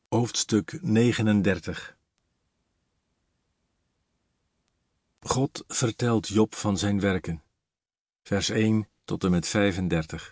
Hoofdstuk 39. God vertelt Job van zijn werken. Vers 1 tot en met 35.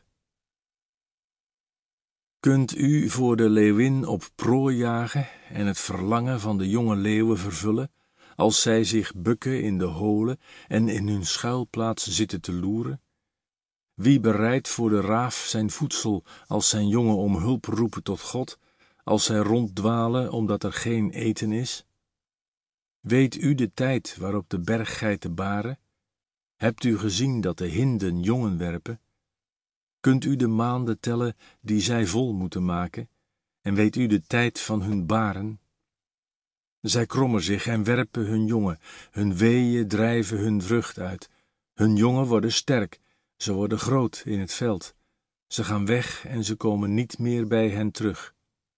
Kunt u voor de leeuwin op prooi jagen en het verlangen van de jonge leeuwen vervullen, als zij zich bukken in de holen en in hun schuilplaats zitten te loeren? Wie bereidt voor de raaf zijn voedsel, als zijn jongen om hulp roepen tot God, als zij ronddwalen omdat er geen eten is? Weet u de tijd waarop de berggeiten baren? Hebt u gezien dat de hinden jongen werpen? Kunt u de maanden tellen die zij vol moeten maken? En weet u de tijd van hun baren? Zij krommen zich en werpen hun jongen, hun weeën drijven hun vrucht uit. Hun jongen worden sterk, ze worden groot in het veld. Ze gaan weg en ze komen niet meer bij hen terug.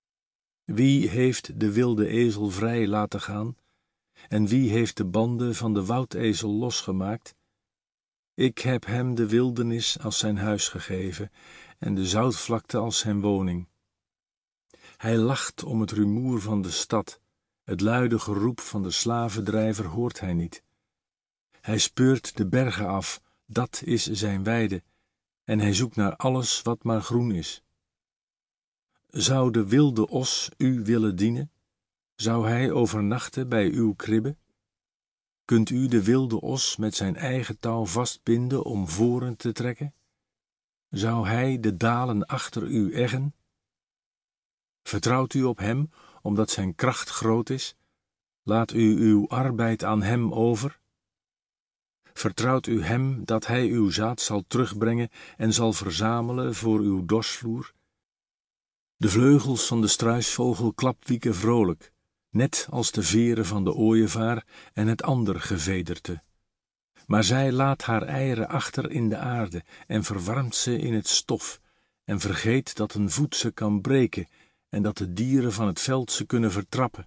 Wie heeft de wilde ezel vrij laten gaan? En wie heeft de banden van de woudezel losgemaakt? Ik heb hem de wildernis als zijn huis gegeven en de zoutvlakte als zijn woning. Hij lacht om het rumoer van de stad, het luide geroep van de slavendrijver hoort hij niet. Hij speurt de bergen af, dat is zijn weide, en hij zoekt naar alles wat maar groen is. Zou de wilde os u willen dienen? Zou hij overnachten bij uw kribbe? Kunt u de wilde os met zijn eigen touw vastbinden om voren te trekken? Zou hij de dalen achter u eggen? Vertrouwt u op hem, omdat zijn kracht groot is? Laat u uw arbeid aan hem over? Vertrouwt u hem dat hij uw zaad zal terugbrengen en zal verzamelen voor uw dorsvloer? De vleugels van de struisvogel klapwieken vrolijk, net als de veren van de ooievaar en het ander gevederte. Maar zij laat haar eieren achter in de aarde en verwarmt ze in het stof en vergeet dat een voet ze kan breken en dat de dieren van het veld ze kunnen vertrappen.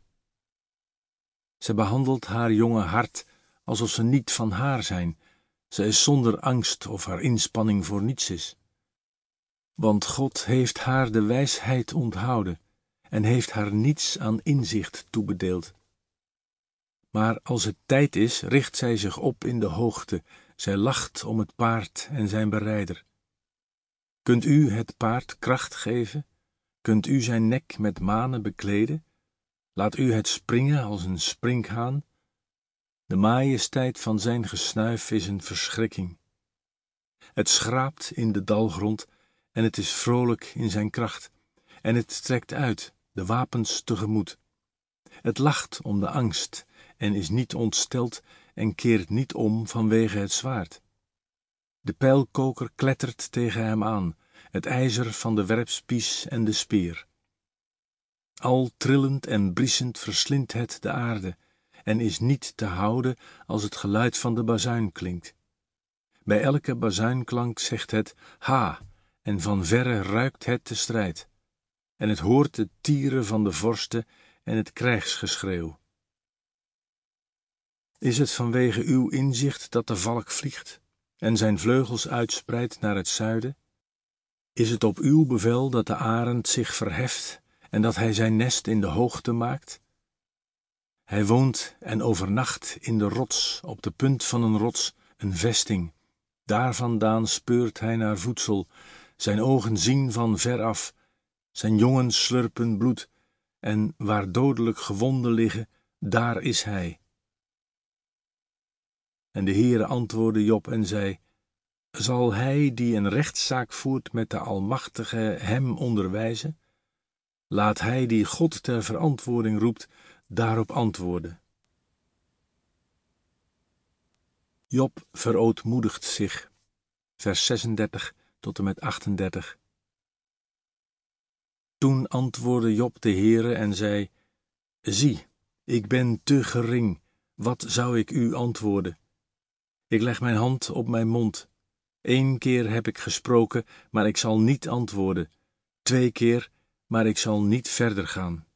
Ze behandelt haar jonge hart alsof ze niet van haar zijn. Ze is zonder angst of haar inspanning voor niets is. Want God heeft haar de wijsheid onthouden en heeft haar niets aan inzicht toebedeeld. Maar als het tijd is, richt zij zich op in de hoogte, zij lacht om het paard en zijn berijder. Kunt u het paard kracht geven? Kunt u zijn nek met manen bekleden? Laat u het springen als een sprinkhaan? De majesteit van zijn gesnuif is een verschrikking. Het schraapt in de dalgrond en het is vrolijk in zijn kracht, en het strekt uit, de wapens tegemoet. Het lacht om de angst en is niet ontsteld en keert niet om vanwege het zwaard. De pijlkoker klettert tegen hem aan, het ijzer van de werpspies en de speer. Al trillend en briesend verslindt het de aarde en is niet te houden als het geluid van de bazuin klinkt. Bij elke bazuinklank zegt het ha, en van verre ruikt het de strijd. En het hoort de tieren van de vorsten en het krijgsgeschreeuw. Is het vanwege uw inzicht dat de valk vliegt en zijn vleugels uitspreidt naar het zuiden? Is het op uw bevel dat de arend zich verheft en dat hij zijn nest in de hoogte maakt? Hij woont en overnacht in de rots, op de punt van een rots, een vesting. Daar vandaan speurt hij naar voedsel, zijn ogen zien van ver af, zijn jongen slurpen bloed, en waar dodelijk gewonden liggen, daar is hij. En de Heere antwoordde Job en zei: Zal hij die een rechtszaak voert met de Almachtige hem onderwijzen? Laat hij die God ter verantwoording roept, daarop antwoorden. Job verootmoedigt zich. Vers 36 tot en met 38. Toen antwoordde Job de Heere en zei: Zie, ik ben te gering, wat zou ik u antwoorden? Ik leg mijn hand op mijn mond. 1 keer heb ik gesproken, maar ik zal niet antwoorden. 2 keer, maar ik zal niet verder gaan.